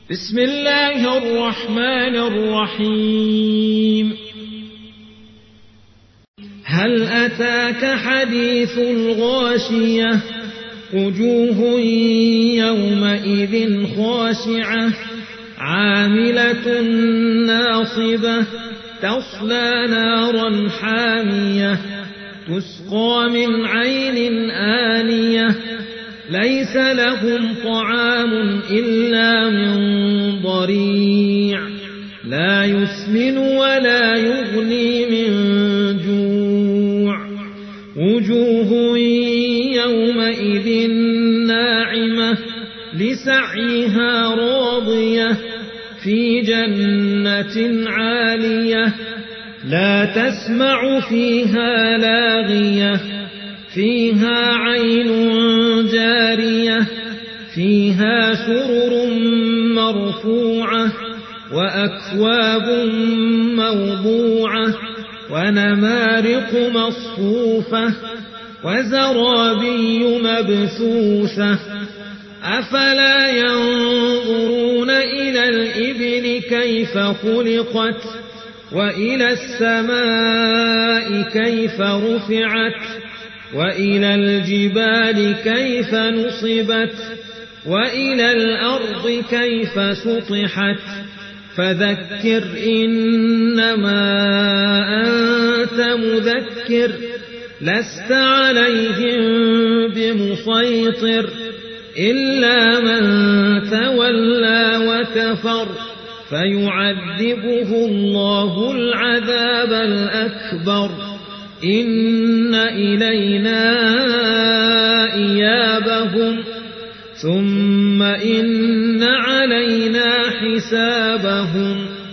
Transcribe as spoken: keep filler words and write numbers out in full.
بسم الله الرحمن الرحيم. هل أتاك حديث الغاشية؟ وجوه يومئذ خاشعة عاملة ناصبة تصلى نارا حامية تسقى من عين آنية ليس لهم طعام إلا من ضريع لا يسمن ولا يغني من جوع. وجوه يومئذ ناعمة لسعيها راضية في جنة عالية لا تسمع فيها لاغية فيها عين جارية فيها سرر مرفوعة وأكواب موضوعة ونمارق مصفوفة وزرابي مبثوثة. أفلا ينظرون إلى الإبل كيف خلقت وإلى السماء كيف رفعت وإلى الجبال كيف نصبت وإلى الأرض كيف سطحت. فذكر إنما أنت مذكر لست عليهم بمسيطر إلا من تولى وكفر فيعذبه الله العذاب الأكبر. إن إلينا إيابهم ثم إن علينا حسابهم.